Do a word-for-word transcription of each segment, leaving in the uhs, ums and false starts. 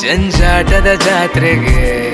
ಜಂಜಾಟದ ಜಾತ್ರೆಗೆ.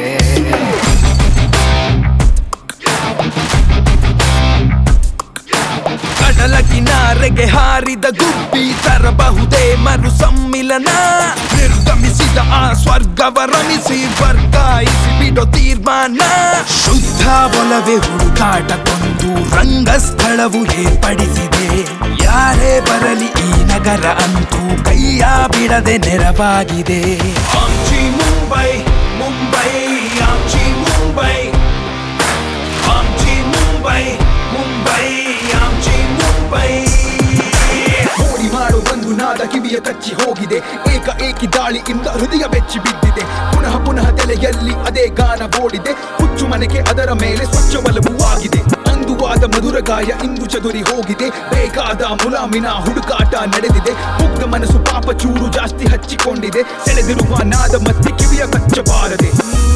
ಕಡಲ ಕಿನಾರೆಗೆ ಹಾರಿದ ಗುಬ್ಬಿ ತರಬಹುದೇ ಮರು ಸಮ್ಮಿಲನ. ನಿರ್ಗಮಿಸಿದ ಆ ಸ್ವರ್ಗವ ರಮಿಸಿ ವರ್ಗಾಯಿಸಿ ಬಿಡೋ ತೀರ್ಮಾನ. ಶುದ್ಧ ಒಲವೇ ಹುಡುಕಾಟ ಕೊಂದು ರಂಗಸ್ಥಳವು ಏರ್ಪಡಿಸಿದೆ. ಯಾರೇ ಬರಲಿ ಈ ನಗರ ಅಂತೂ ಕೈಯ ಬಿಡದೆ ನೆರವಾಗಿದೆ. ಆಮ್ಚಿ ಮುಂಬೈ ಮುಂಬೈ ಆಮ್ಚಿ ಮುಂಬೈ ಆಮ್ಚಿ ಮುಂಬೈ ಮುಂಬೈ ಆಮ್ಚಿ ಮುಂಬೈ. ಮೋಡಿ ಮಾಡೋ ಒಂದು ನಾದ ಕಿವಿಯ ಕಚ್ಚಿ ಹೋಗಿದೆ. ಏಕ ಏಕಿ ದಾಳಿಯಿಂದ ಹೃದಯ ಬೆಚ್ಚಿ ಬಿದ್ದಿದೆ. ಪುನಃ ಪುನಃ ತಲೆಯಲ್ಲಿ ಅದೇ ಗಾನ ಓಡಿದೆ. ಹುಚ್ಚು ಮನೆಗೆ ಅದರ ಮೇಲೆ ಸ್ವಚ್ಛ ಒಲವು ಆಗಿದೆ. ಅಂದುವಾದ ಮಧುರ ಗಾಯ ಇಂದು ಚದುರಿ ಹೋಗಿದೆ. ಬೇಕಾದ ಮುಲಾಮಿನ ಹುಡುಕಾಟ ನಡೆದಿದೆ. ಮುಗ್ಧ ಮನಸ್ಸು ಪಾಪ ಚೂರು ಜಾಸ್ತಿ ಹಚ್ಚಿಕೊಂಡಿದೆ. ಸೆಳೆದಿರುವ ನಾದ ಮತ್ತೆ ಕಿವಿಯ ಕಚ್ಚಬಾರದೆ.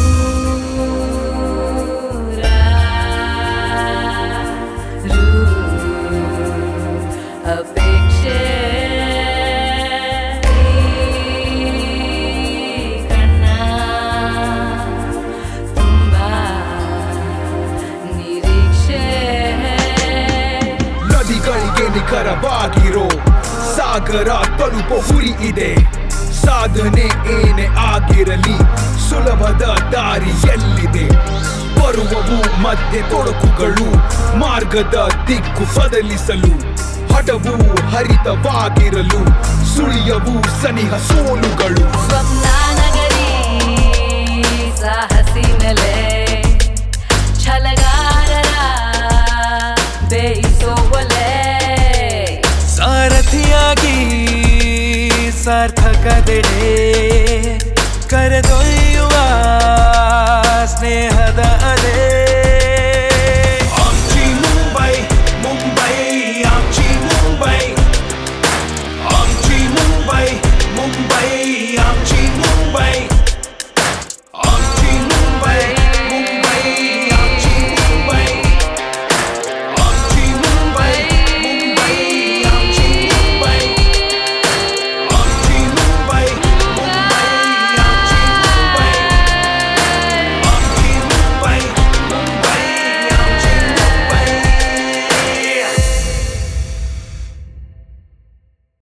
ನದಿಗಳಿಗೆ ನಿಖರವಾಗಿರೋ ಸಾಗರ ತಲುಪೋ ಗುರಿ ಇದೆ. ಸಾಧನೆ ಏನೇ ಆಗಿರಲಿ ಸುಲಭದ ದಾರಿಯಲ್ಲಿದೆ. ಬರುವವು ಮಧ್ಯೆ ತೊಡಕುಗಳು ಮಾರ್ಗದ ದಿಕ್ಕು ಬದಲಿಸಲು. ಹಠವು ಹರಿತವಾಗಿರಲು ಸುಳಿಯವು ಸನಿಹ ಸೋಲುಗಳು. ಸಾಹಸಿ ನೆಲೆ ಛಲಗಾರರ ಬೇಯಿಸೋ ಒಲೆ. ಸಾರಥಿಯಾಗಿ ಸಾರ್ಥಕದೆಡೆ ಕರೆದೊಯ್ಯುವ ಸ್ನೇಹದ ಅಲೆ.